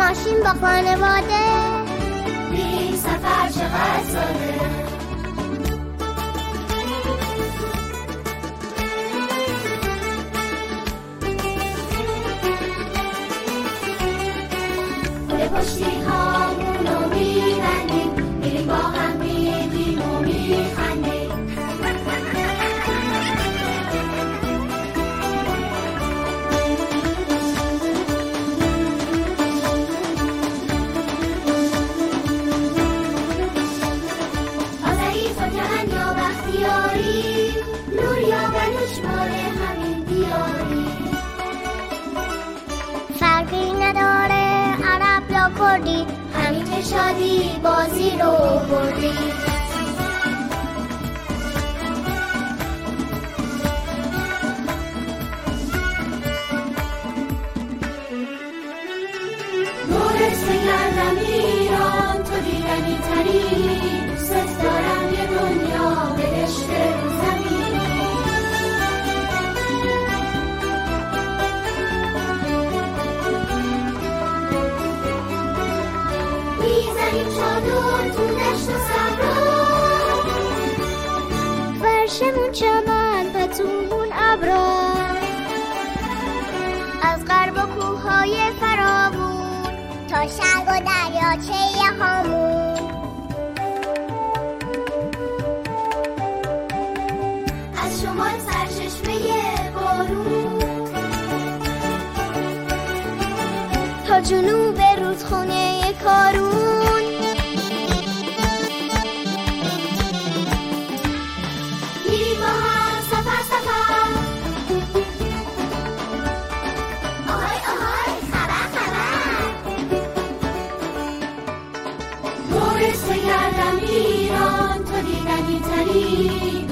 ماشین با خانواده این سفر چقدر ساده. به پشتی هامونو میبندیم، میریم با هم میگیم و میخندیم. آزعیف و جهن یا بختیاری، نور یا بلوش مال همین دیاری. فرقی نداره عرب یا کردی، همین که شادی بازی رو بردی. نورت بگردم ایران، تو دیدنی تری، دوست دارم یه دنیا بهشت رو زمین. میزنیم چادر تو دشت و صحرا، فرشمون چمن پتومون ابرا، از غرب و کوههای فراوون تا شرق و دریاچه هامون. از شمال سرچشمه بارون تا جنوب رودخونه کارون. میریم با هم سفر سفر، آهای آهای خبر خبر. نورت بگردم ایران، تو دیدنی تری،